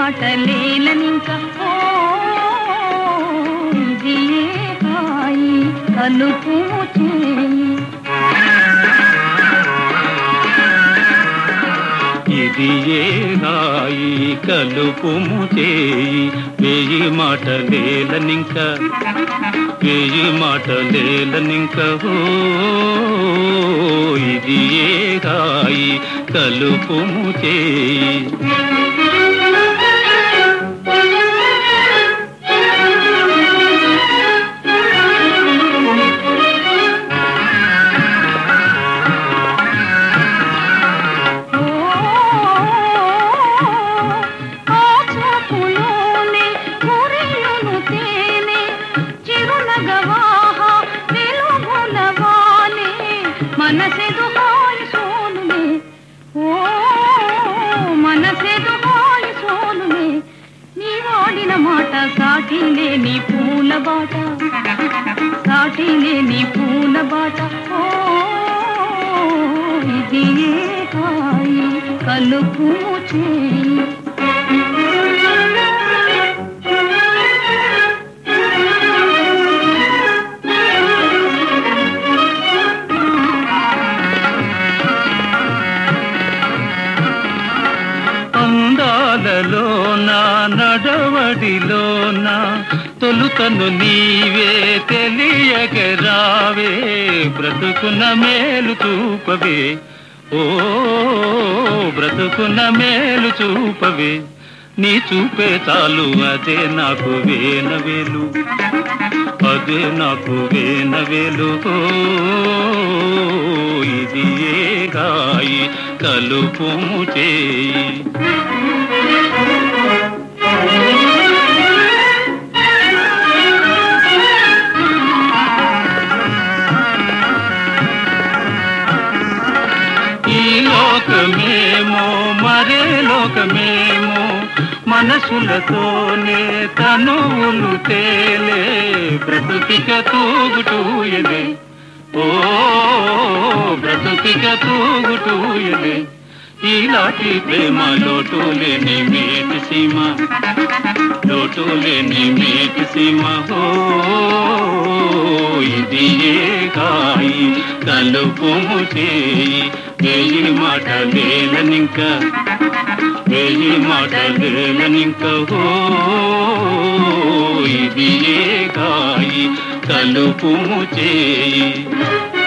మాటలేలనింక ఓ ఇది ఏ హాయి కలుపు చేయి ఇది ఏ హాయి కలుపుము చేయి వేయి మాటలేలనింక వేయి మాటలేలనింక ఓ ఇది ఏ హాయి కలుపుము చేయి మనసెదు హాయి సోనులే ఓ మనసెదు హాయి సోనులే నీ వాడిన మాట సాటిలే నీ పూల బాట సాటిలే నీ పూల బాట ఓ ఇది ఏ హాయి కలుపు చేయి అందాలలోనా నడవడిలోనా తొలుతను నీవే తెలియగరావే బ్రతుకున మేలు చూపవే ఓ బ్రతుకున మేలు చూపవే నీ చూపే చాలు అదే నాకు వేనవేలు అదే నాకు వేనవేలు ఇది ఏ హాయి కలుపుము చేయి ఈ లోకమేమో మరే లోకమేమో మనసులతోనే తనువులు తేలే బ్రతుకిక తూగుటూయలే ఓ బ్రతుకిక తూగుటూయలే ఈలాంటి ప్రేమ లోటులేని మేటి సీమ లోటులేని మేటి సీమ ఓ ఇది ఏ హాయి కలుపుము చేయి వేయి మాటలేలనింక వేయి మాటలేలనింక ఓ ఇది ఏ హాయి కలుపుము చేయి